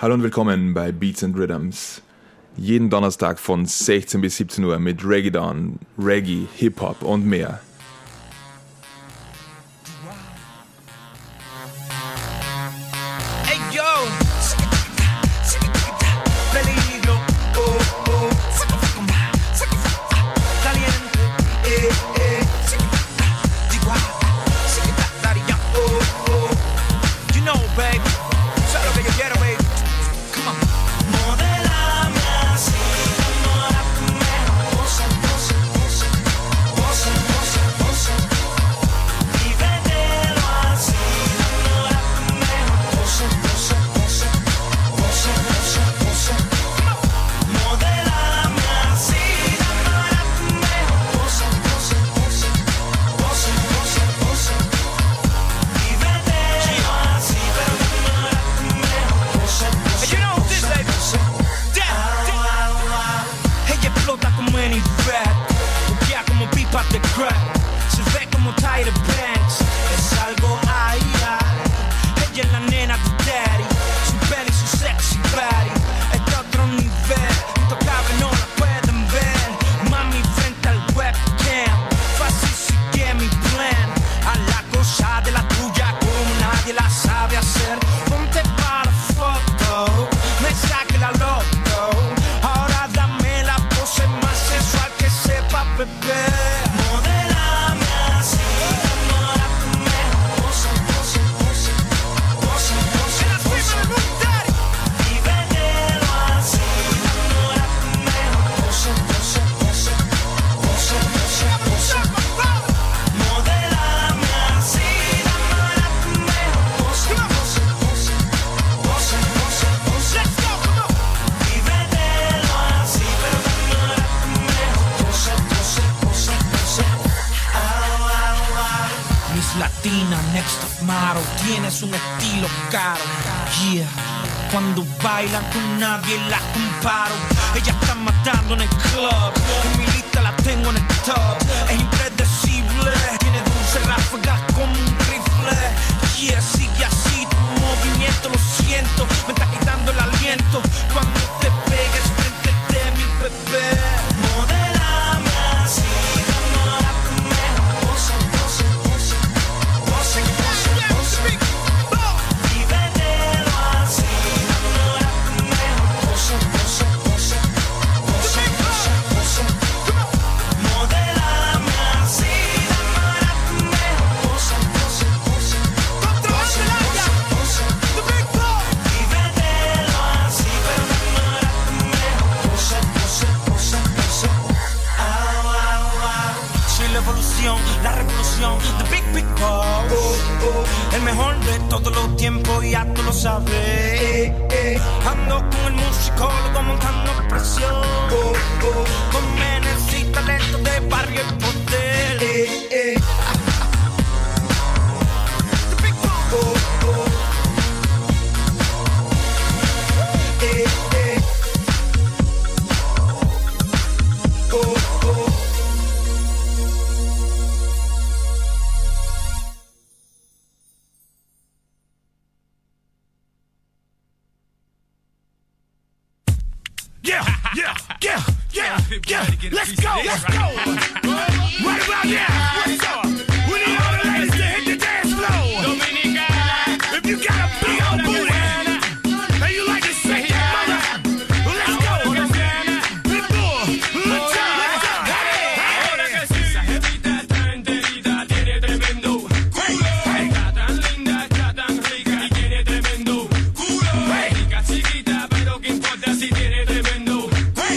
Hallo und willkommen bei Beats and Rhythms. Jeden Donnerstag von 16 bis 17 Uhr mit Reggaeton, Reggae, Hip-Hop und mehr. Cuando bailan con nadie la comparo. Ella está matando en el club. En mi lista la tengo en el top. Es impredecible. Tiene dulce ráfagas como un rifle. Yeah, sigue así tu movimiento, lo siento. Me está quitando el aliento. Cuando te pegues frente de mi bebé. Modélame así. Enamórame. Pose, pose, pose. Pose, pose, pose. La revolución, the big, big boss. El mejor de todos los tiempos, ya tú lo sabes. Ando con el musicólogo montando presión. Con menes y talento de barrio y poder. The big boss. Yeah, let's go. Right about now, what's up? We need all the ladies to hit the dance floor. Dominicana, if you got a big old booty and you like to shake that mother, let's go. Big boy, let's go. Ahora que sí, esa jevita está enterita, tiene tremendo culo. Está tan linda, está tan rica y tiene tremendo culo. Rica chiquita, pero qué importa si tiene tremendo culo.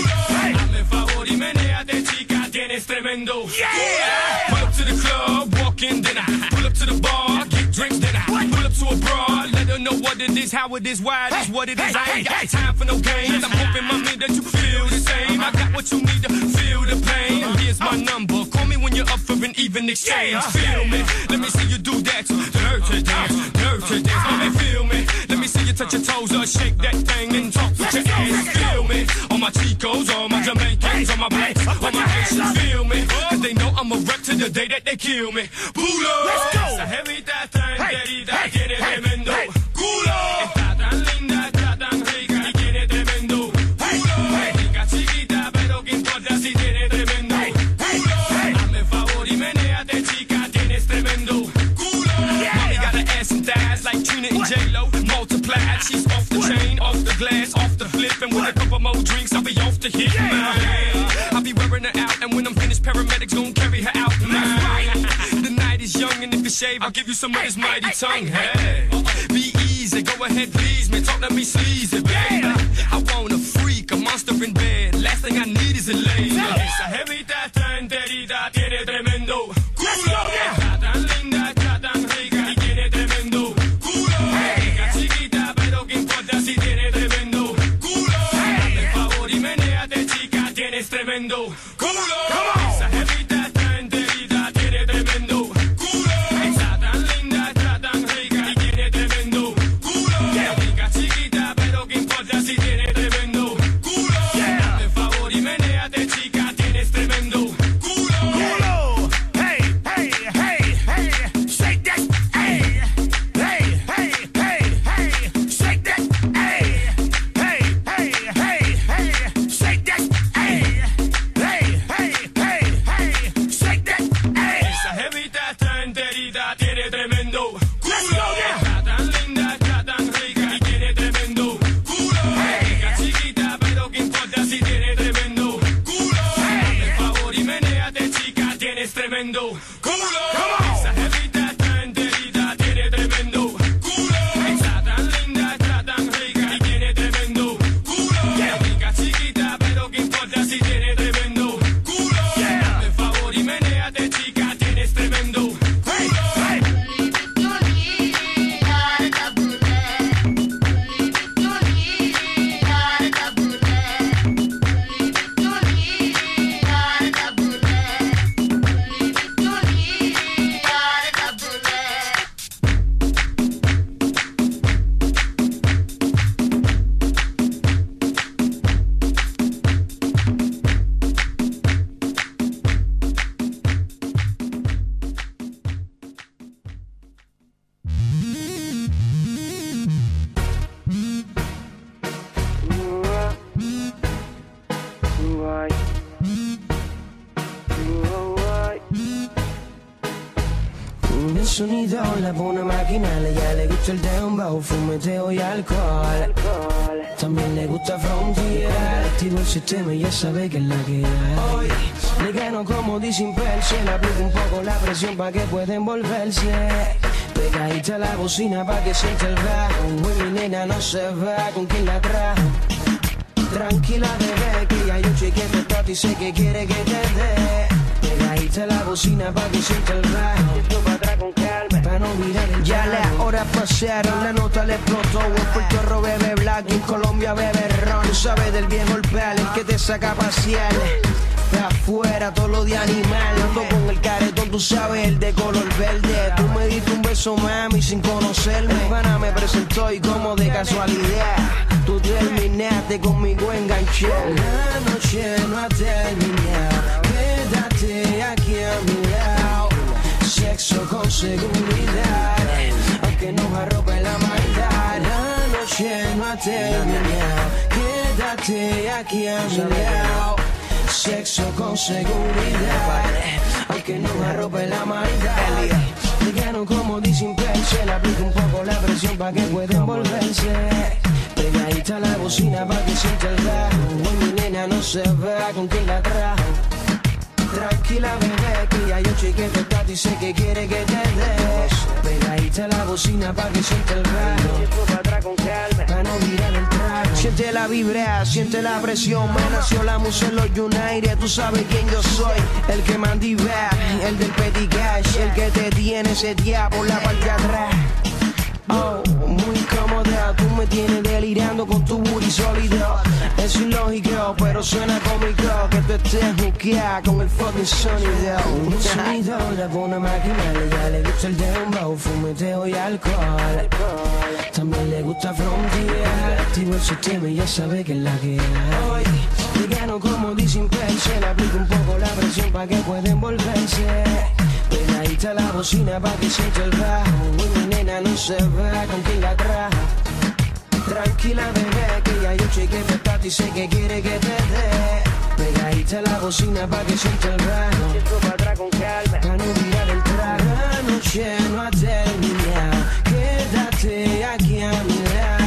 Tremendo. Yeah! Pull up to the club, walk in, then I pull up to the bar, get drinks, then I pull up to a broad, let her know what it is, how it is, why it is, what it is. I ain't got time for no games. I'm hoping, mommy, that you feel the same. I got what you need to feel the pain. Here's my number. Call me when you're up for an even exchange. Feel me? Let me see you do that. Dirty dance, dirty dance. Let me feel me. Let me see you touch your toes or shake that thing and talk with your ass. Feel me? All my Chicos, all my Jamaicans, all my blacks, all my Haitians. Feel me? Cause they know I'm a rep to the day that they kill me. Pulo. Let's go. Esa jevita está enterita, tiene tremendo culo. Está tan linda, está tan rica. plaid. She's off the chain, off the glass, off the flip. And with a couple more drinks, I'll be off the hit, man. I'll be wearing her out, and when I'm finished, paramedics gon' carry her out, man. The night is young, and if you shave, I'll give you some of this mighty tongue. Hey, be easy, go ahead, please, man. Talk to me sleazy, baby. I want a freak, a monster in bed. Last thing I need is a lady. Esa jevita está enterita, tiene tremendo culo. Está tan linda, está tan rica y tiene tremendo culo. Rica chiquita, pero qué importa si tiene tremendo culo. Dame el favor y menéate, chica, tienes tremendo culo. Esa jevita está enterita, tiene tremendo culo. Está tan linda, está tan rica y tiene tremendo culo. Rica chiquita, pero qué importa si tiene tremendo culo. Dame el favor y menéate, chica, tienes tremendo culo. Hey, hey, hey, hey, shake that, hey, hey, hey, hey, hey, shake that, hey, hey, hey, hey, hey, shake that, hey, hey, hey, hey, hey, shake that, hey. Esa jevita está enterita, tiene tremendo culo. Está tan linda, está tan rica y tiene tremendo culo. Rica chiquita, pero qué importa si tiene tremendo culo. Dame el favor y menéate, chica, tienes tremendo culo. Esa jevita está enterita, tiene tremendo culo. Está tan linda, está tan rica y tiene tremendo culo. Rica chiquita, pero qué importa si tiene tremendo culo. Dame el favor y menéate, chica, tienes tremendo culo. El sonido la pone maquinal, ella le gusta el dembow, fumeteo y alcohol. También le gusta frontiera, activo el sistema y ya sabe que es la que hay. Le gano como dicen perse, le aplico un poco la presión pa' que pueda envolverse. Pegadita a la bocina pa' que sienta el bajo. Uy, mi nena no se va, ¿con quién la trajo? Tranquila bebé, que ya yo chequeé tu estatus y sé que quiere que te dé. Pegadita a la bocina pa' que sienta el bajo. Esto pa' atrás con calma, pa' no mirar el ya las horas pasaron, la nota le explotó. En Puerto Rico bebe black y en Colombia bebe ron. Tú sabes del viejo el pal, el que te saca a pasear. Pa' afuera, todo lo de animal. Ando con el caretón, tú sabes, el de color verde. Tú me diste un beso, mami, sin conocerme. Mi pana me presentó y como de casualidad tú terminaste conmigo enganchado. La noche no ha terminado, quédate aquí a mi lado. Sexo con seguridad, aunque nos arrope la maldad. La noche no ha terminado, quédate aquí a mi lado. Sexo con seguridad, aunque nos arrope la maldad. Le gano como dicen perse, le aplico un poco la presión pa' que pueda envolverse. Pegadita a la bocina pa' que sienta el bajo. Uy, mi nena no se va, ¿con quién la trajo? Tranquila bebé, que ya yo chequeé tu estatus y sé que quiere que te des. Pegadita a la bocina pa' que sienta el bajo. Pa' no mirar el trago. Siente la vibra, siente la presión. Me nació la musa en los United. Tú sabes quién yo soy, el que manda y va, el del petty cash, el que te tiene seteado por la parte de atrás. Oh, muy cómoda, tú me tienes delirando con tu booty sólido. Es ilógico, pero suena cómico que tú estés juqueada con el fucking sonido. El sonido la pone maquinal, ella le gusta el dembow, fumeteo y alcohol. También le gusta frontier, activo el sistema y ya sabe que es la que hay. Le gano como dicen perse, le aplico un poco la presión pa' que pueda envolverse. Pegadita a la bocina pa' que sienta el bajo. Uy, mi nena no se va, ¿con quién la trajo? Tranquila bebé, que ya yo chequeé tu estatus y sé que quiere que te dé. Pegadita a la bocina pa' que sienta el bajo. Esto pa' atrás con calma, pa' no mirar el trago. La noche no ha terminado, quédate aquí a mi lado.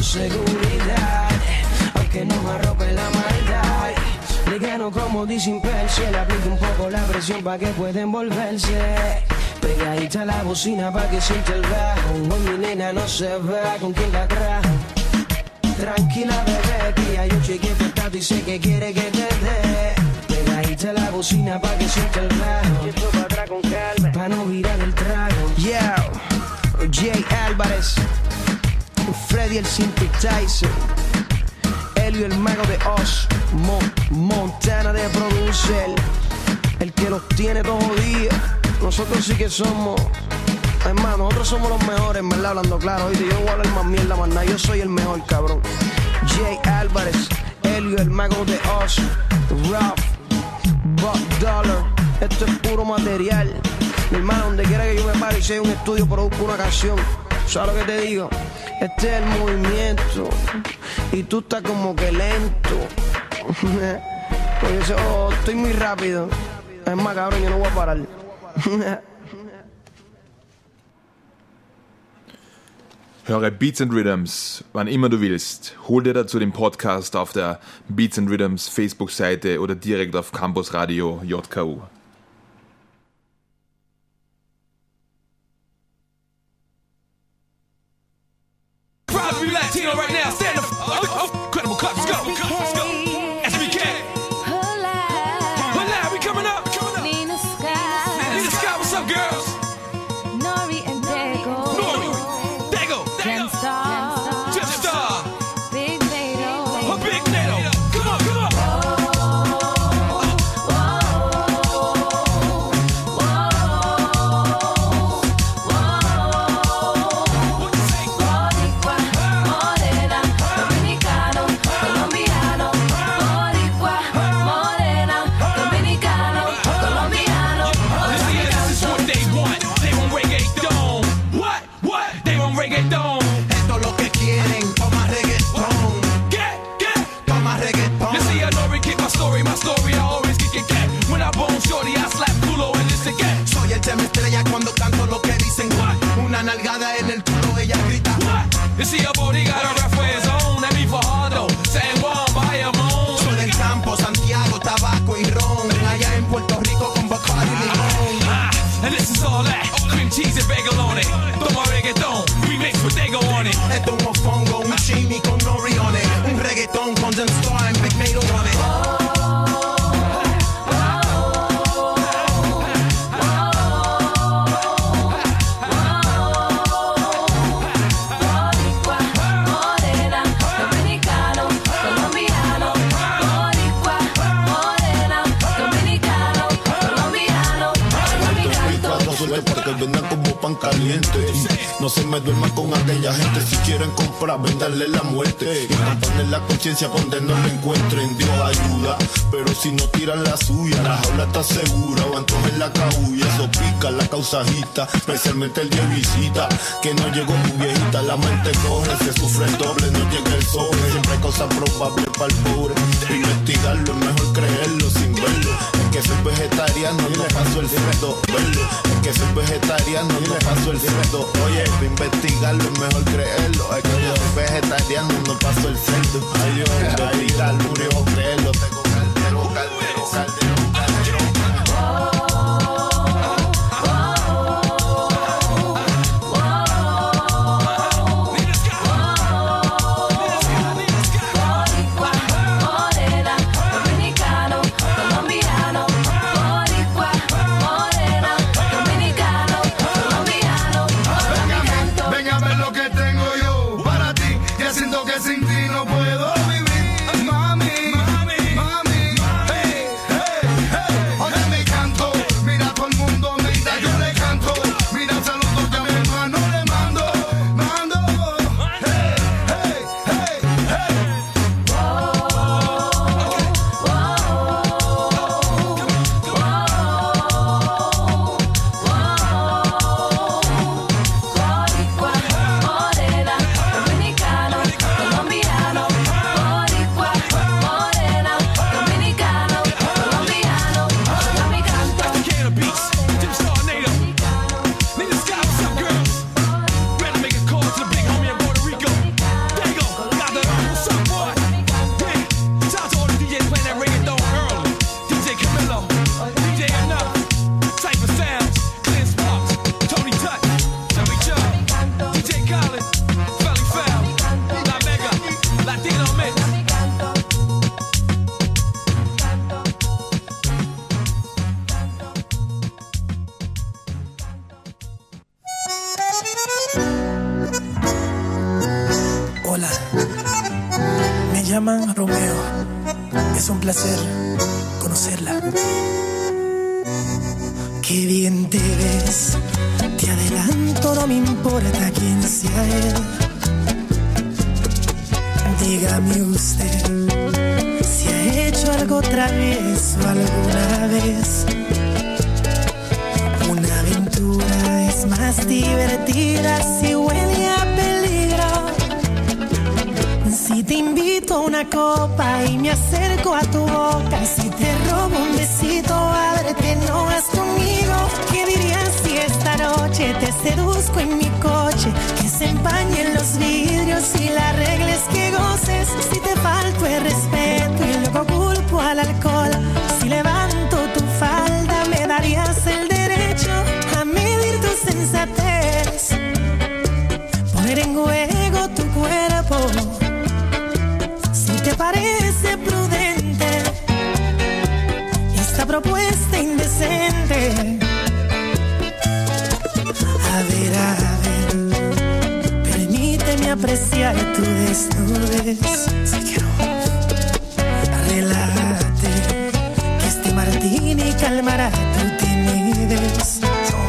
seguridad, aunque nos arrope la maldad. Le gano como dicen Perse, le aplico un poco la presión pa' que pueda envolverse. Pegadita la bocina pa' que siente el bajo. Hoy mi nena no se va, ¿con quién la trajo? Tranquila bebé, que ya yo chequeé tu estatus y sé que quiere que te dé. Pegadita la bocina pa' que siente el bajo. Y esto pa' atrás con calma, pa' no virar el trago. Yeah, Jay Álvarez, Freddy el Synthesizer, Elio el mago de Oz, Montana de producer, el que los tiene todos días. Nosotros sí que somos, hermano, nosotros somos los mejores, ¿verdad? Hablando claro, oíste, yo no voy a hablar más mierda, más nada, yo soy el mejor, cabrón. Jay Álvarez, Elio el mago de Oz, Ralph, Buck Dollar, esto es puro material. Mi hermano, donde quiera que yo me pare y sea un estudio, produzco una canción. ¿Sabes lo que te digo? Este es el movimiento y tú estás como que lento. Porque yo estoy muy rápido. Es más, cabrón, yo no voy a parar. Höre Beats and Rhythms, wann immer du willst. Hol dir dazu den Podcast auf der Beats and Rhythms Facebook-Seite oder direkt auf Campus Radio JKU. Latino right now, stand up. Incredible Cup, let's go. SBK. Hola, we coming up. Nina Sky. Nina Sky, what's up, girls? Nori and Dago. Dago. Gemstar. Big Nato. Big Nato. Come on. My story, I always kick it cat. When I bone shorty, I slap culo and listen again. Soy el tema estrella cuando canto lo que dicen. What? Una nalgada en el culo, ella grita. What? You see a body got a rap for his own. That me for Hardo, San Juan, Bayamón. Soy del campo, Santiago, tabaco y ron. Allá en Puerto Rico con Bacardi y limón. And this is all that, cream cheese and bagel on it. Toma reggaeton, remix with Dago on it. Esto es un mofongo, un chimi con nori on it. Un reggaeton con Gemstar and Big Nato on it. Porque vendan como pan caliente y no se me duerman con aquella gente. Si quieren comprar, vendanle la muerte y rompanle la conciencia donde no lo encuentren. Dios ayuda, pero si no tiran la suya, la jaula está segura o antojen la cabulla. Eso pica la causa agita, especialmente el día visita. Que no llegó tu viejita, la mente corre, se sufre el doble, no llega el sobre. Siempre hay cosas probables para el pobre. Investigarlo es mejor creerlo sin verlo. Es que soy vegetariano, no paso el cerdo, verlo. Es que soy vegetariano, no paso el cerdo. Oye, para investigarlo es mejor creerlo. Es que yo soy vegetariano, no paso el cerdo. Ay, yo investigarlo, no creerlo. Tengo caldero. Sin ti no puedo vivir, mami, hey, hey. Hola, me llaman Romeo. Es un placer conocerla. Qué bien te ves, te adelanto, no me importa quién sea él. Dígame usted si ha hecho algo travieso alguna vez. Una aventura es más divertida si huele a peligro. Si te invito a una copa y me acerco a tu boca, si te robo un besito, ábrete, no vas conmigo. ¿Qué dirías si esta noche te seduzco en mi coche? Que se empañen los vidrios y la regla es que goces. Si te falto el respeto y luego culpo al alcohol, si levanto tu falda me darías el derecho a medir tu sensatez, poner en juego tu cuerpo. Si te parece prudente esta propuesta indecente, a ver, permíteme apreciar tu desnudez. Relájate, que este martini calmará tu timidez.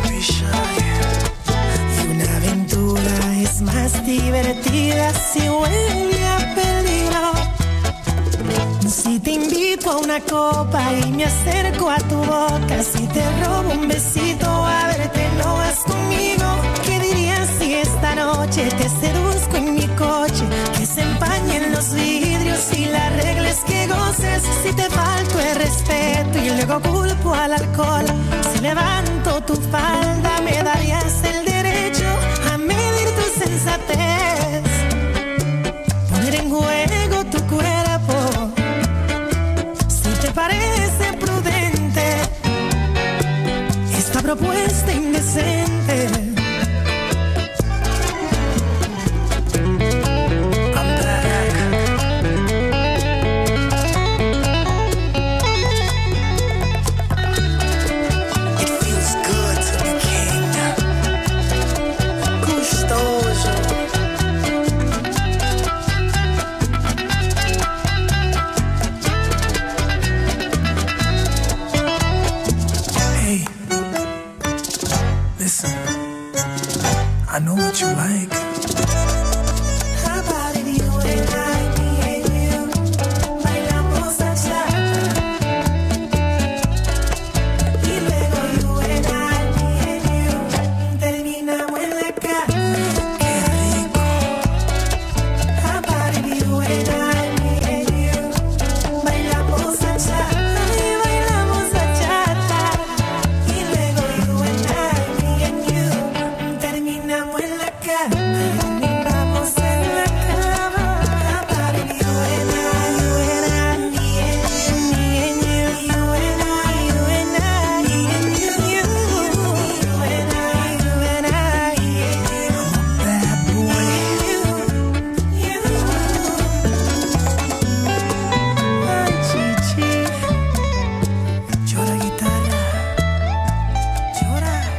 Y una aventura es más divertida si huele a peligro. Si te invito a una copa y me acerco a tu boca, si te robo un besito, a verte, no vas conmigo. ¿Qué dirías si esta noche te seduzco en mi coche? Que se empañen los vidrios y la regla es que goces. Si te falto el respeto y luego culpo al alcohol, si levanto tu falda me darías el derecho a medir tu sensatez, poner en juego tu cuerpo. Si te parece prudente esta propuesta indecente, I know what you like. How about if you and I, me and you, bailamos bachata? Y luego you and I, me and you, terminamos en la cama. Qué rico. How about if you and I, me and you, bailamos bachata? Y bailamos bachata. Y luego you and I, me and you, terminamos en la cama. Terminamos en la cama. How about if you and I, me and you, you and I, me and you, you and I, I'm a bad boy. Ay, chichi, llora guitarra, llora.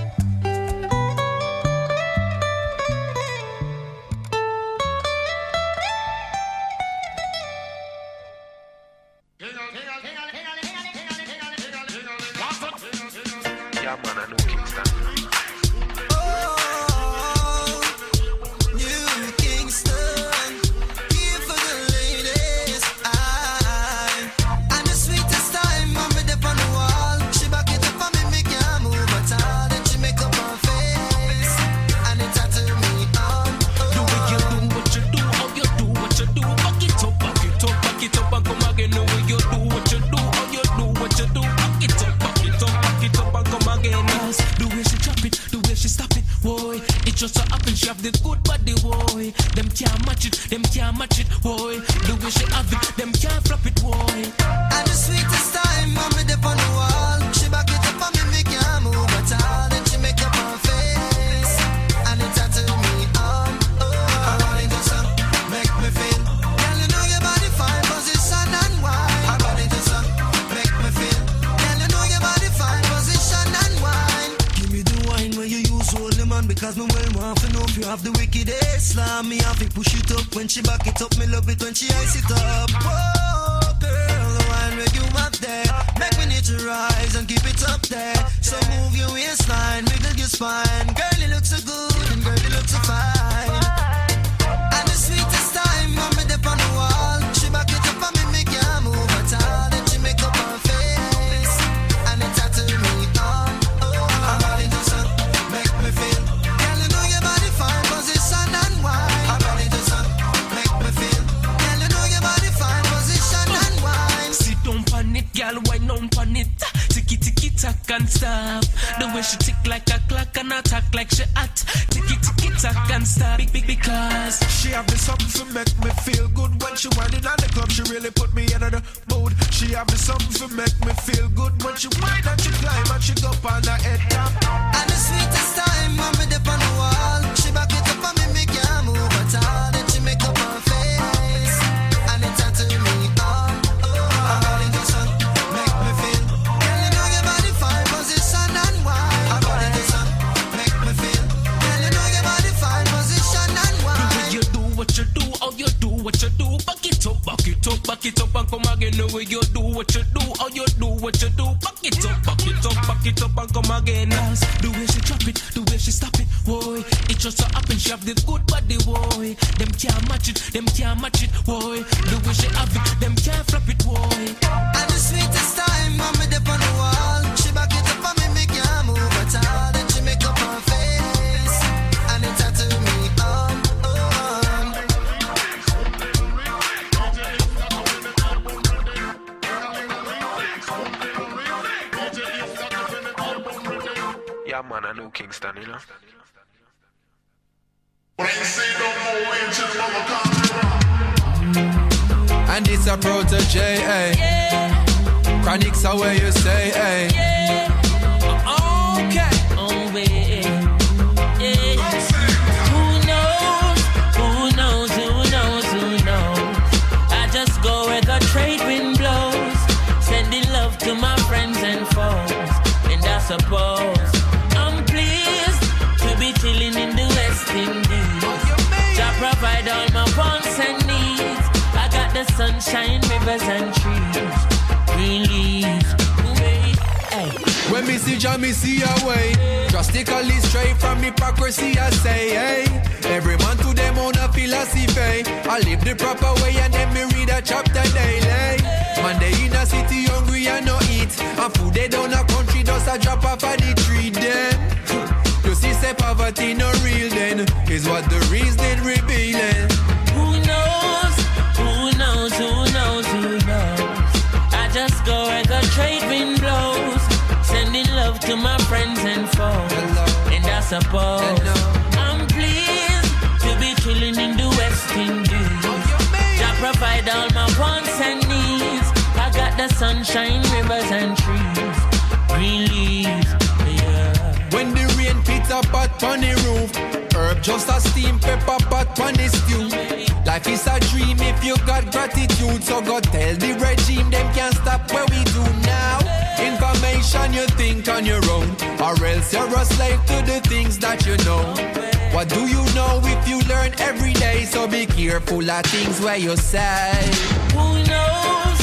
New Kingston, here for the ladies. And the sweetest time, mommy up on the wall. She back it up for me, me can't move at all. Then she make up her face, and it tattoo me on. Do what you do, what you do, how you do, what you do. Back it up, back it up, back it up and come again. The way you do, what you do, how you do, what you do. Back it up, back it up, back it up and come again. The way she drop it, the way she stop it, boy. It just so happens she have the good body, boy. Them can't match it, boy. The way she have it, them can't flop it, boy. And the sweetest time, mommy up on the wall. She back it up for me, me can't move at all. Then she make up her face, and it tattoo me on. I want it just make me feel. Girl, you know your body fine, position and wine. I want it just make me feel. Girl, you know your body fine, position and wine. Give me the wine where you use all the run because me well want to know if you have the wickedest slam. Me have to push it up when she back it up. Me love it when she ice it up. Whoa, girl, the wine where you up there. Make me need to rise and keep it up there. So move your waistline, wiggle your spine. Girl, you look so good and girl, you look so fine. And the sweetest time when me dip on the wall, she back it up and me can't move at all. Then she make up her face and it tattoo me on. I'm ready to sun, make me feel. Girl, you know your body fine, position and wine. I'm ready to sun, make me feel. Girl, you know your body fine, position and wine. Sit down on it, girl, wine on on it. Tiki tack and stop. The way she tick like a clock and attack like she hot. Tiki tack and stop. Because she have me something to make me feel good. When she whining on the club, she really put me in the mood. She have me something to make me feel good. When she whine and she climb and she go on her head top. And the sweetest time when me dip on the wall, she back it up and me can't move at all. Then she make up her face and it tattoo me on. I'm ready to sun, make me feel. Girl, you know your body fine, position and wine. I'm ready to sun, make me feel. Girl, you know your body fine, position and wine. the way you do what you do, how you do what you do. Back it up, back it up, back it up and come again. The way you do what you do, how you do what you do. Back it up, back it up, back it up and come again. The way she drop it, the way she stop it, boy. It just so happen she have the good body, boy. Them can't match it, boy. The way she have it, them can't flap it, boy. And the sweetest time when me dip on the wall, she back it up and me can't move at all. Then she make up her face and it tattoo me on. Yeah, man, I know Kingston, you know. And it's a protege, eh? Yeah. Chronics are where you say, eh? Yeah. Okay. Oh, wait. Yeah. Who knows? I just go where the trade wind blows, sending love to my friends and foes. And I suppose I'm pleased to be chilling in the West Indies. Jah provide all my wants and needs. I got the sunshine, rivers and trees. Green leaves. Hey. When me see Jah, me see a way. Drastically straight from hypocrisy, I say, hey. Every man to them own a philosophy. I live the proper way and then me read a chapter daily. Man, they in a city hungry and no eat. And food they down a country, just a drop off of the tree then. You see, say poverty no real then. Is what the reason revealing. Who knows? I just go where the trade wind blows, sending love to my friends and foes. And I suppose I'm pleased to be chilling in the West Indies. Jah provide all my wants and needs. I got the sunshine, rivers and trees. Green leaves, yeah. When the rain pits a pot on the roof, herb just a steam pepper pot on the stew. Life is a dream if you got gratitude. So go tell the regime them can't stop what we do now. Information you think on your own, or else you're a slave to the things that you know. What do you know if you learn every day? So be careful of things where you say. Who knows?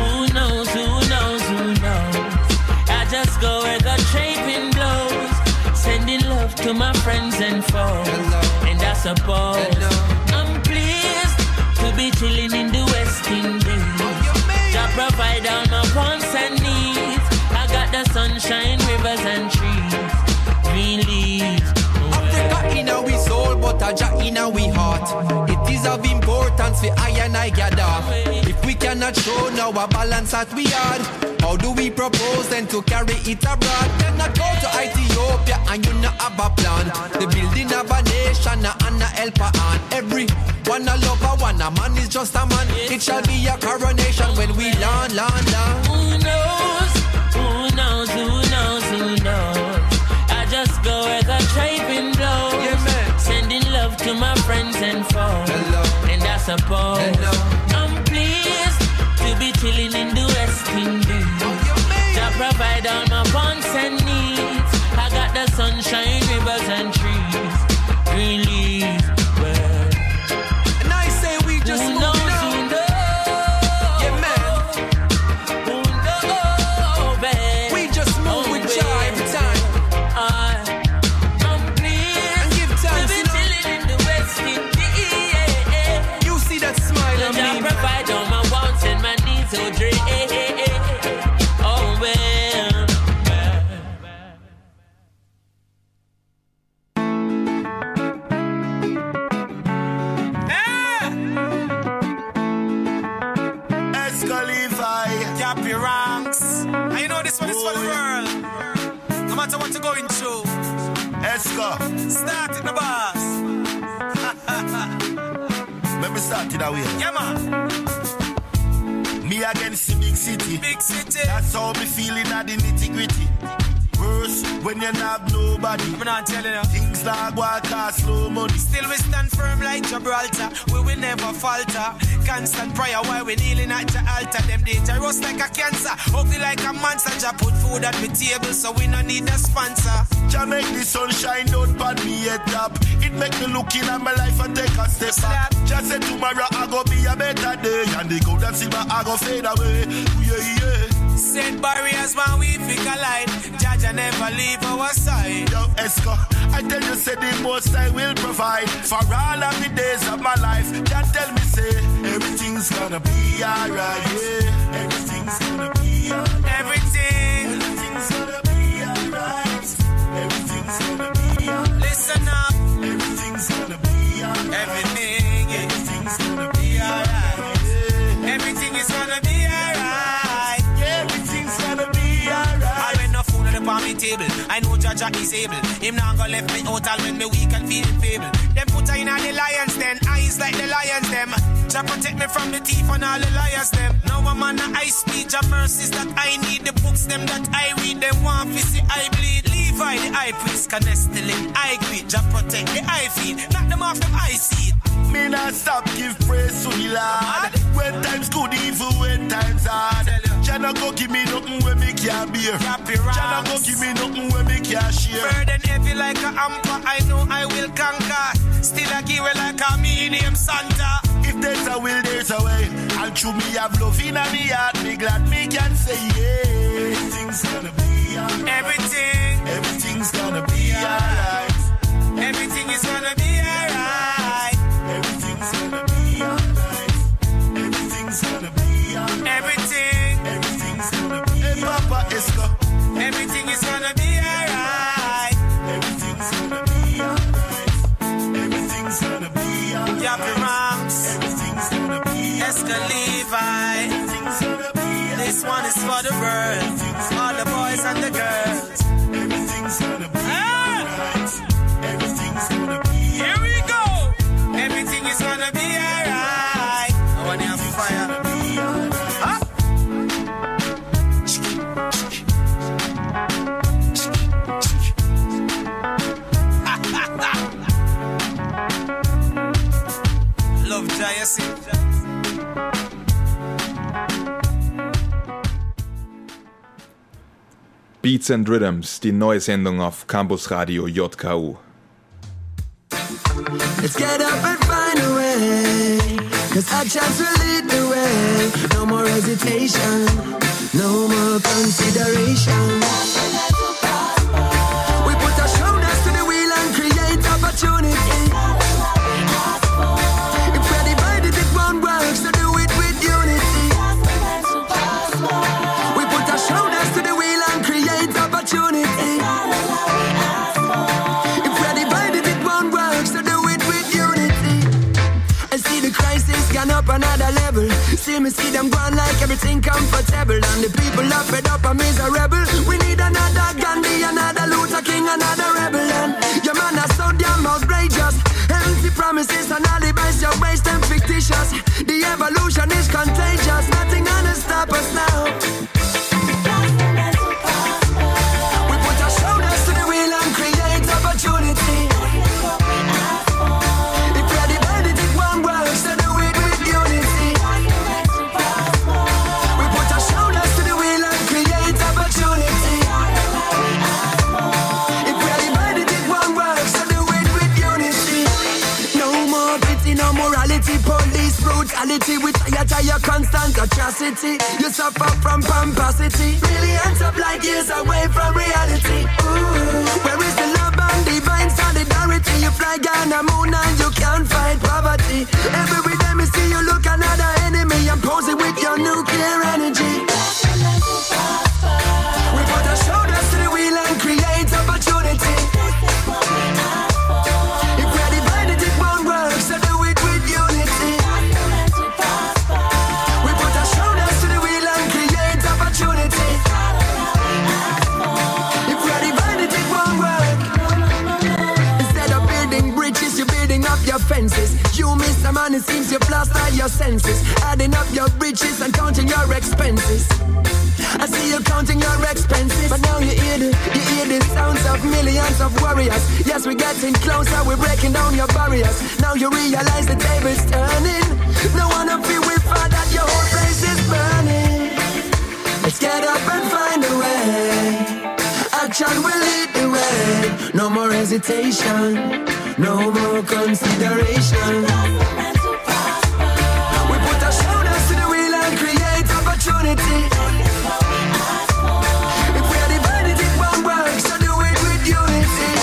I just go where the trade wind blows, sending love to my friends and foes. And I suppose I'm pleased to be chilling in the West Indies. Jah provide all my wants and needs. I got the sunshine, rivers and trees. Green leaves. Africa in our soul, but a Jah in our heart. It is of importance for I and I gather. If we cannot show now a balance that we had, how do we propose then to carry it abroad? Cannot go to Ethiopia and you not have a plan. The building of a nation and a helper on. Every one a lover, one a man is just a man. It shall be a coronation when we land. Who knows? I just go where the trade wind blows, sending love to my friends and foes. And I suppose I'm pleased to be chilling in the West Indies. Jah provide all my wants and needs. I got the sunshine, rivers and trees. Esco. Start it, the boss. Let me start it that way. Yeah, man. Me against the big city. Big city. That's how me feeling at the nitty gritty. Worse when you have nobody. I'm not telling you. Things like what cost slow money. Still we stand firm like Gibraltar. We will never falter. Constant prayer while we kneeling at the altar. Them dangerous like a cancer. Ugly like a monster. Jah put food at the table so we no need a sponsor. Jah make the sunshine don't pan me head up. It make me look in at my life and take a step back. Jah said tomorrow I go be a better day. And the gold and silver I go fade away. Yeah, yeah. Set barriers when we pick a light. Jah never leave our side. Yo, Esco, I tell you, say the most I will provide for all of the days of my life. Jah tell me, say, everything's gonna be alright, yeah. Everything's gonna be alright. Everything's gonna be alright. Everything's gonna be alright. Listen up. Everything's gonna be alright. Everything's gonna be alright. Yeah. Everything is gonna be alright. Everything's gonna be alright. I ain't no fool on me table. I know Jah is able. Him not gonna left me out all when me weak and feeling feeble. Them put her in all the lions then. Eyes like the lions them. Jah protect me from the thief and all the liars them. Now I'm on the high speed. Jah mercies that I need. The books them that I read. Them want to see I bleed. Levi the high priest can still in I greet. Jah protect the eye feed. Knock them off them eye seed. Me not stop give praise to the Lord. When times good, even when times hard. Jah not go give me nothing when me can't bear. Jah not go give me nothing when me can't share. Burden heavy like a hamper, I know I will conquer. Still I give it like a medium Santa. If there's a will, there's a way. And through me have love in a me heart. Me glad me can say yeah. Everything's gonna be alright. Everything's gonna be alright. Everything is gonna be alright. Everything's gonna be alright. Everything's gonna be alright. Everything's gonna be alright. Hey Papa Esco. Everything is gonna be alright. Everything's gonna be alright. Everything's gonna be alright. Yappy Rams. Everything's gonna be alright. Esco Levi. Everything's gonna be alright. This one is for the birds. All the boys and the girls. Everything's gonna be alright. Everything's gonna be alright. Here we go. Everything is gonna be alright. I want to have fire. Huh? Love Jayasi. Beats and Rhythms, die neue Sendung auf Campus Radio JKU. Let's get up and find a way, 'cause actions will lead the way. No more hesitation, no more consideration. We put our shoulders to the wheel and create opportunity. If we're divided, it won't work, so do it with unity. We put our shoulders to the wheel and create opportunity. If we're divided, it won't work, so do it with unity. I see the crisis gone up another level. See me see them going like everything comfortable. And the people are fed up and miserable. We need another Gandhi, another Luther King, another rebel. And your man are so damn outrageous. Empty promises and alibis, your waste and fictitious. The evolution is contagious. Nothing gonna stop us now. We put our shoulders to the wheel and create opportunity. If we're divided, it won't work, so do it with unity. We put our shoulders to the wheel and create opportunity. If we're divided, it won't work, so do it with unity. No more pity, no morality, police brutality. We tire constant atrocity. You suffer from pomposity. Millions of light years away from reality. Ooh, where is the love and divine solidarity? You fly on the moon and you can't fight poverty. Every day me see you look another enemy. I'm posing with your nuclear energy. We put our shoulders to the wheel and create opportunity. If we're divided, it won't work, so do it with unity. We put our shoulders to the wheel and create opportunity. If we're divided, it won't work. your fences. You, Mr. Man, it seems you've lost all your senses. Adding up your riches and counting your expenses. I see you counting your expenses, but now you hear the sounds of millions of warriors. Yes, we're getting closer, we're breaking down your barriers. Now you realize the table's turning. No one of you will find that your whole place is burning. Let's get up and find a way. Action will lead the way. No more hesitation, no more consideration. We put our shoulders to the wheel and create opportunity. If we are divided, it won't work, so do it with unity.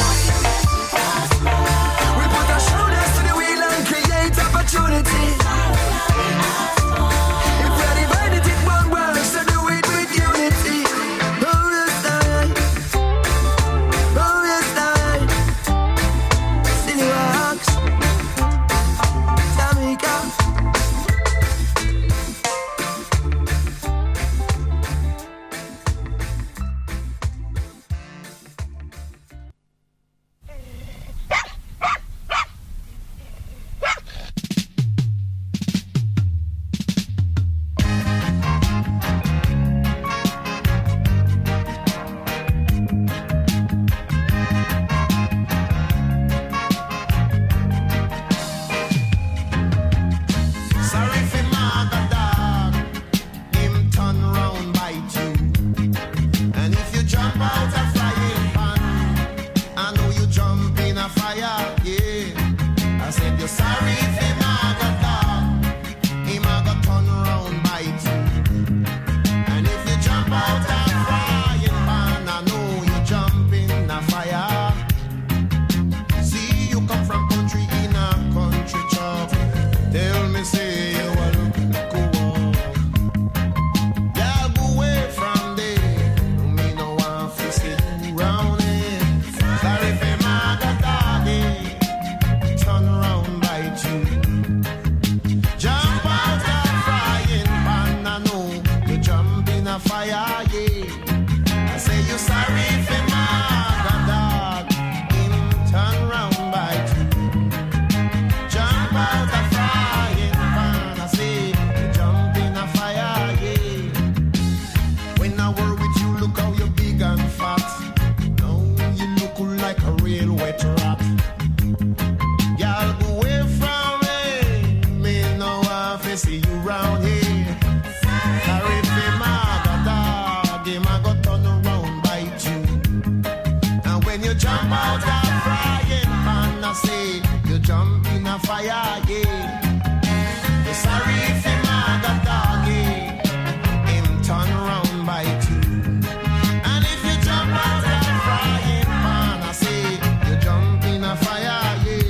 We put our shoulders to the wheel and create opportunity. If we are divided, it won't work, so do it with unity. Oh yes, I, oh yes, I. Silly rocks, Jamaica. Sorry for my dog, him turn round bite you. And if you jump out a frying pan, I know you jump in a fire, yeah. I said you're sorry for my dog, him a go turn round bite you. And if you jump out a frying pan, I know you jump in a fire. See you come from country in a country chop. Tell me, say you are looking cool. Yeah, go away from there. Me no want to see you round here. Sorry for my doggy. Turn around, bite you. Jump out of frying pan. I know you jump in a fire, yeah. I say you sorry for my dog. Him turn round, bite you. Jump out of frying pan, I say you jump in a fire, yeah. When I work with you, look how you're big and fat. Now you look like a real wet rat. Y'all go away from me no want to see you round here. Sorry for my dog, him I go turn around, bite you. And when you jump out of frying pan, I say you jump in a fire, yeah. You're sorry for my doggy, him turn around, bite you. And if you jump out of frying pan, I say you jump in a fire, yeah.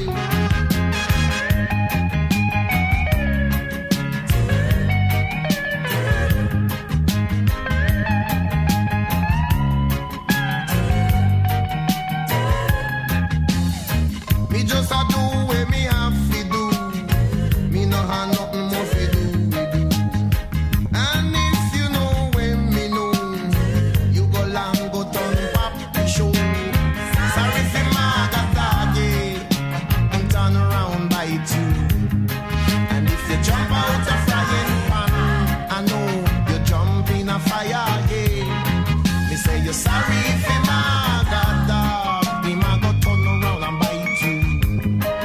Me just a do what me have to do. Me no have nothing more to do. And if you know when me know, you go long go turn pop the show. Sorry for my doggy, him turn around bite you. And if you jump out a frying pan, I know you jump in a fire, yeah. Me say you're sorry for my dog, him a go turn around and bite you.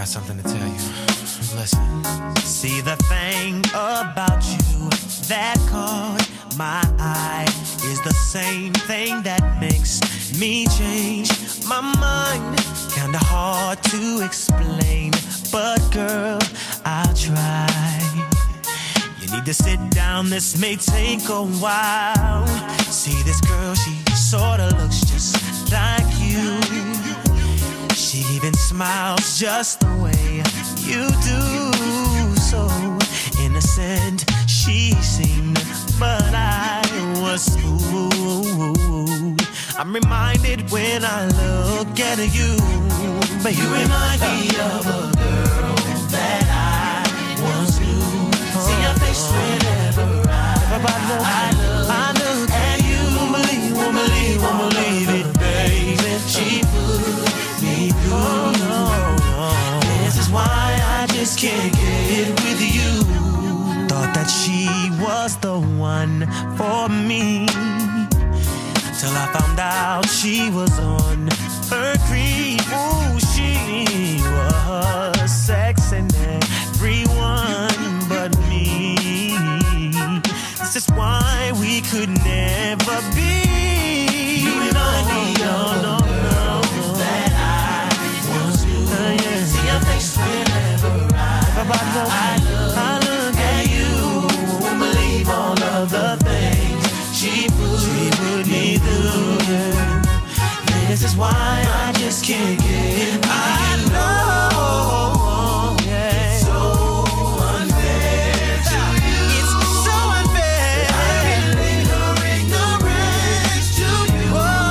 got something to tell you. Listen. See, the thing about you that caught my eye is the same thing that makes me change my mind. Kinda hard to explain, but girl, I'll try. You need to sit down, this may take a while. See, this girl, she sorta looks just like you. She even smiles just the way you do. So innocent she seemed, but I was fooled. I'm reminded when I look at you, but you remind me of a girl that I once knew. See your face whenever I look at you. Won't believe it, baby. She put me through. This is why I just can't get with you. Thought that she was the one for me, till I found out she was on her creep. Ooh, she was sexing everyone but me. This is why we could never be. You remind me of that I once knew. See your face whenever I look at you. Won't believe all of the things she put me through. This is why I just can't get by. I know, yeah. So unfair to you. It's so unfair. I've been lingering ignorance to you.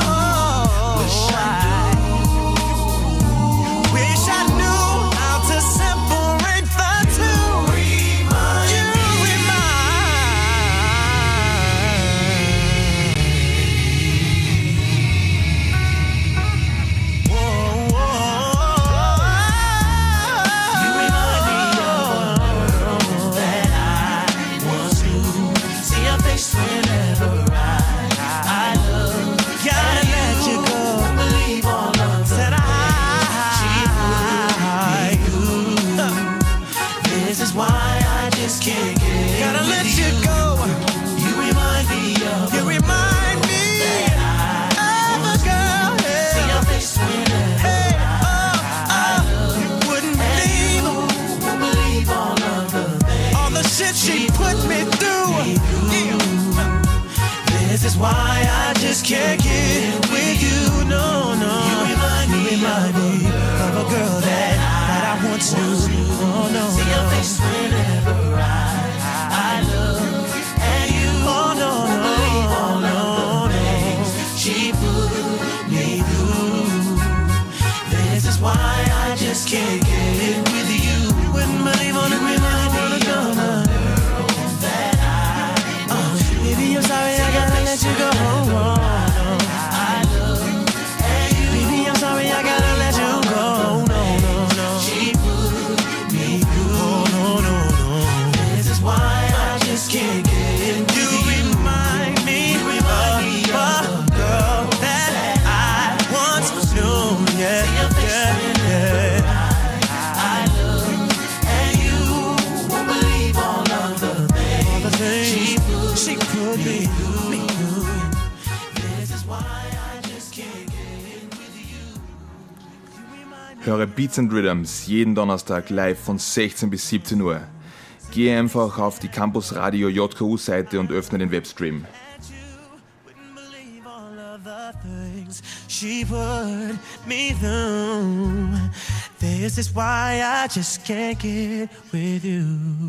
Wish I knew how to separate the two. Can't get gotta let you go. You remind me of a girl. Hey. See your face whenever you wouldn't believe all of the things, all the shit she put me through. This is why I just can't get with you. No. You remind me of a girl that I once knew. Oh no. See your face whenever I look at you. Oh no. She put me through. This is why I just can't get with you. Wouldn't believe on it, remind me of a girl that I baby, I'm sorry, I gotta let you go. I look at you. Baby, I'm sorry, I gotta let you go. No. She put me through. No. This is why I just can't get with you. Remind me of a girl that I once knew. Yeah. I look at you. Won't believe all of the things she put me through. This is why I just can't get with you. Höre Beats and Rhythms jeden Donnerstag live von 16 bis 17 Uhr. Gehe einfach auf die Campus Radio JKU-Seite und öffne den Webstream. She put me through. This is why I just can't get with you.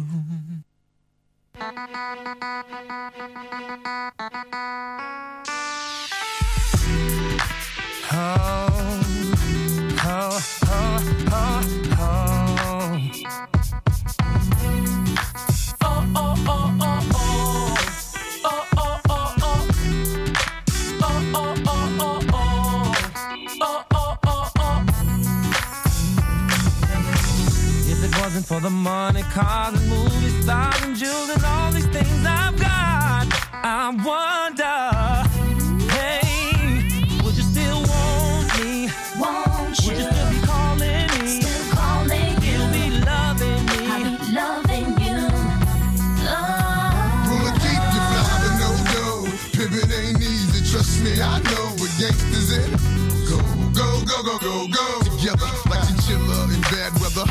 Wasn't for the money, cars and movie stars and jewels and all these things I've got, I wonder, hey, would you still want me? Would you still be calling me?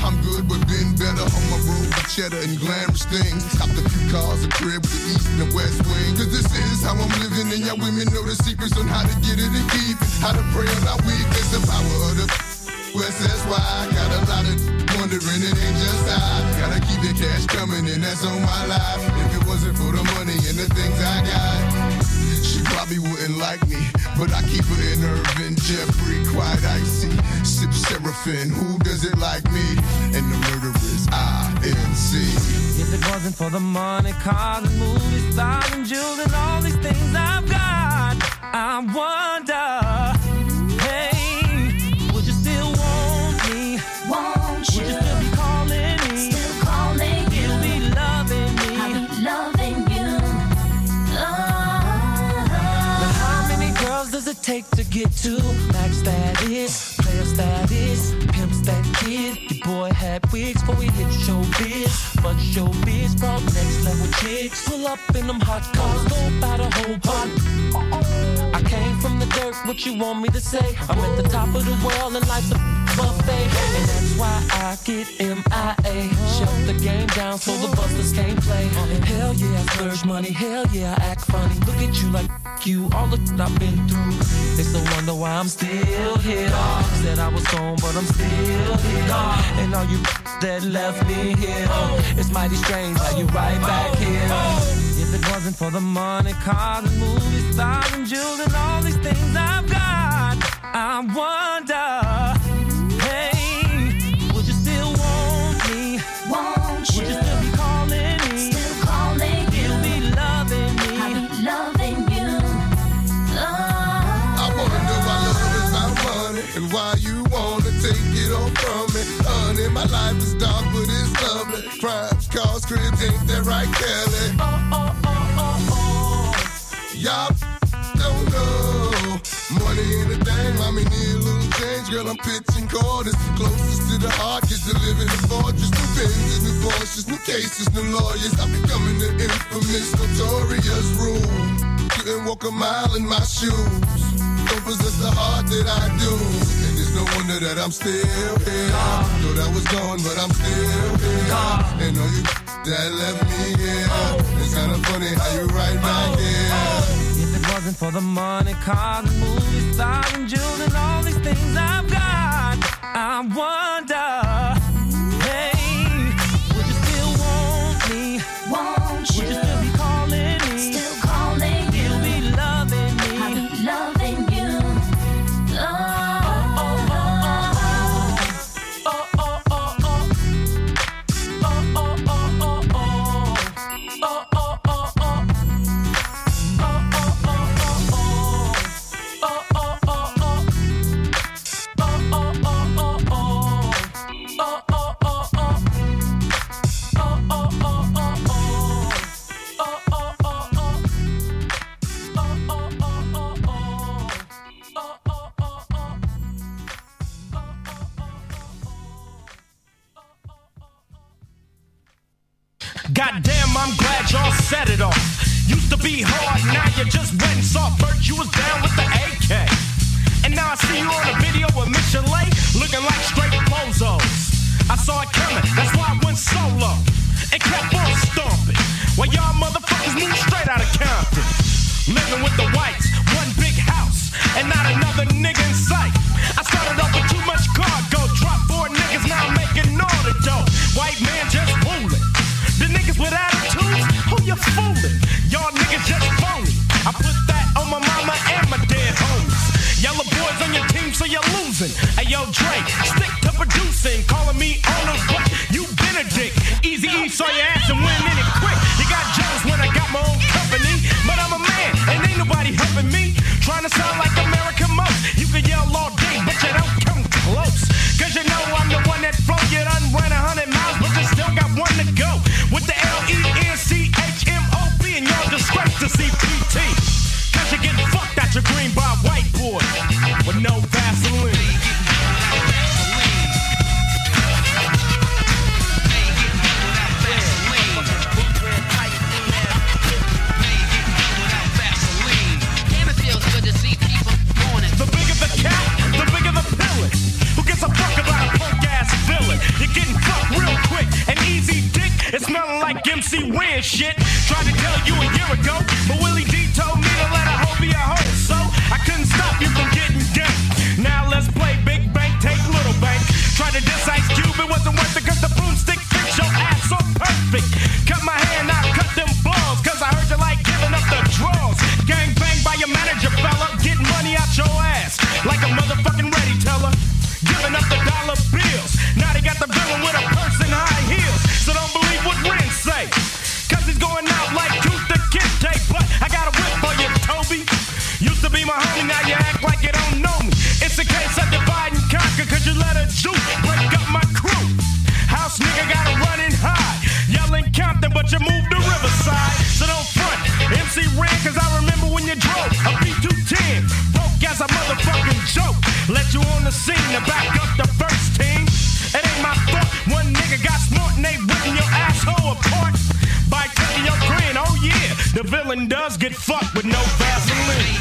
I'm good, but been better on my road with cheddar and glamorous things. Copped a few cars, a crib with the east and the west wing. Cause this is how I'm living, and y'all women know the secrets on how to get it and keep it. How to pray on our weakness, the power of the West, that's why I got a lot of wondering, it ain't just I. Gotta keep the cash coming, and that's on my life. If it wasn't for the money and the things I got, she probably wouldn't like me. But I keep her in Irvin, Jeffrey, quite icy. Sip Seraphim, who does it like me? And the murderers, INC. If it wasn't for the money, cars and movies, stars and jewels, and all these things I've got, I wonder, would you still be calling me? Still calling you. You'll be loving me. I'll be loving you. Now how many girls does it take to get to max status, player status, pimp stat kid? Your boy had wigs before we hit showbiz, but showbiz brought next level chicks. Pull up in them hot cars, go about a whole pot. I came from the dirt, what you want me to say? I'm at the top of the world and life's a buffet, and that's why I get MIA. Shut the game down so the busters can't play. Hell yeah, I splurge money. Hell yeah, I act funny. Look at you like you, all the shit I've been through. They still wonder why I'm still here. Said I was gone, but I'm still here. And all you that left me here, it's mighty strange how you right back here. If it wasn't for the money, cars and movies, stars and jewels, and all these things I've got, I wonder, would you still want me? Would you still be calling me? Still calling you. You'll be loving me. I'll be loving you. I wonder why love is my money, and why you wanna take it all from me. Honey, my life is dark, but it's lovely. Crimes, cars, cribs, ain't that right, Kelly? Y'all don't know. Money ain't a thing, mommy need a little change. Girl, I'm pitching quarters. Closest to the heart, get to live in the fortress. New Benzes, new Porsches, new cases, new lawyers. I'm becoming the infamous, notorious rule. Couldn't walk a mile in my shoes. Don't possess the heart that I do. And it's no wonder that I'm still here. Thought I was gone, but I'm still here. And all you that left me here, it's kinda funny how you right back here. If it wasn't for the money, cars and movies, stars and jewels, and all these things I've got, I wonder, would you still want me? Would you still be calling me? Still calling you. You'll be loving me. I'll be loving you. Goddamn, I'm glad y'all set it off. Used to be hard, now you just went soft. First you was down with the AK, and now I see you on a video with Mission Lay, looking like straight bozos. I saw it coming, that's why I went solo and kept on stomping, while y'all motherfuckers moved straight out of Compton. Living with the whites, one big house, and not another nigga in sight. I started off with too much cargo, dropped 4 niggas, now I'm making all the dough. White man just ruling. The niggas with attitudes, who you fooling? Y'all niggas just phony. I put that on my mama and my dead homies. Yellow boys on your team, so you're losing. Hey yo, Dre, stick to producing. Calling me Arnold, but you Benedict. Easy E saw your ass and went in it quick. You got jealous when I got my own company, but I'm a man and ain't nobody helping me. Trying to sound like American most. You can yell all day, but you don't come close. Cause you know I'm the one that flow. You done ran 100 miles, but you still got one to go. With the LENCHMOP and y'all disgrace to CPT. Cause you get fucked out your green by a white boy with no Vaseline. MC Ren shit. Tried to tell you a year ago, but Willie D told me to let a hoe be a hoe. So I couldn't stop you from getting ganked. Now let's play Big Bank, take Little Bank. Tried to diss Ice Cube, it wasn't worth it cause the boomstick fits your ass so perfect. Cut my hand, I cut them balls, cause I heard you like giving up the draws. Gang bang by your manager, fella, getting money out your ass like a motherfucking ready teller. Giving up the dollar bills, now they got the villain with a purse and high heels. So don't believe what Ren say, cause he's going out like Tooth the Kid. But I got a whip for you, Toby. Used to be my homie, now you act like you don't know me. It's a case of divide and conquer, cause you let a Jew break up my crew. House nigga got a running high, yelling Compton, but you moved to Riverside. So don't front, MC Ren, cause I remember when you drove a B210, broke as a motherfucking joke. Let you on the scene to back up the first team. It ain't my fault, one nigga got smart and they ripping your asshole apart by taking your grin. Oh yeah, the villain does get fucked with no Vaseline.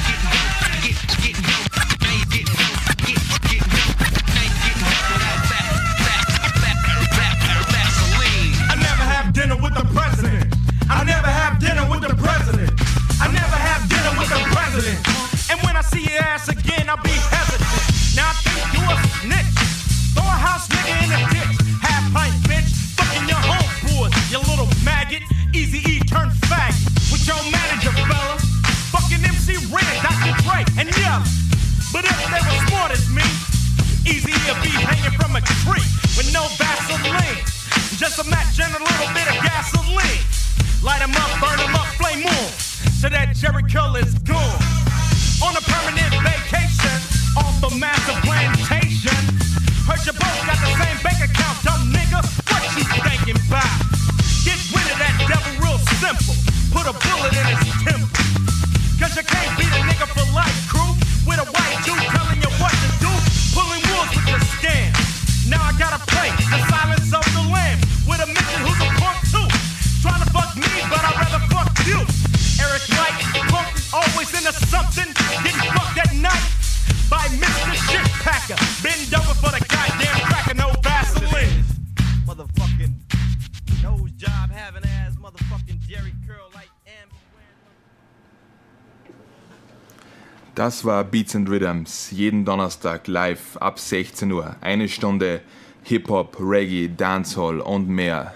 I never have dinner with the president. I never have dinner with the president. I never have dinner with the president. And when I see your ass again, I'll be hesitant. Now I think you a snitch. Throw a house nigga in a ditch. Half pint bitch, fucking your homeboys, you little maggot. Easy E turn faggot with your manager, fella. Fucking MC Ren, Dr. Dre, and Yella. But if they were smart as me, Easy E'll be hanging from a tree with no Vaseline. Just a match and a little bit of gasoline. Light 'em up, burn 'em up, flame on, so that Jerry Curl is gone. On a permanent vacation, off the massive plantation. Heard you both got the same bank account, dumb nigga. What you thinking about? Get rid of that devil real simple. Put a bullet in his temple. Cause you can't beat a nigga for life, crew. With a white dude telling you what to do. Pulling wolves with your scam. Now I gotta play the silence of the lamb with a mission who's a punk too. Trying to fuck me, but I'd rather fuck you. Eric White, punk, always into something. Getting fucked at night by Mr. Shit Packer. Bend over for the goddamn cracker, no Vaseline. Motherfucking nose job having ass, motherfucking Jerry Curl like Das war Beats and Rhythms, jeden Donnerstag live ab 16 Uhr. Eine Stunde Hip-Hop, Reggae, Dancehall und mehr.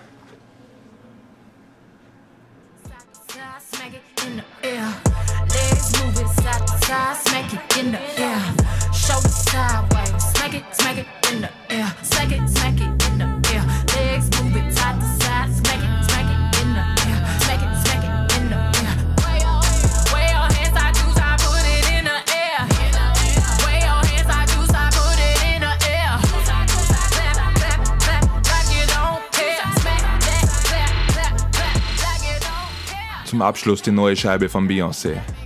Legs move it side to side, smack it in the air. Shoulders sideways, smack it in the air. Smack it in the air. Legs move it side to side, smack it in the air. Smack it in the air. Way your hands, I do, I put it in the air. Way your hands, I do, I put it in the air. Clap, like you don't care. Smack that, clap, like you don't care. Zum Abschluss die neue Scheibe von Beyoncé.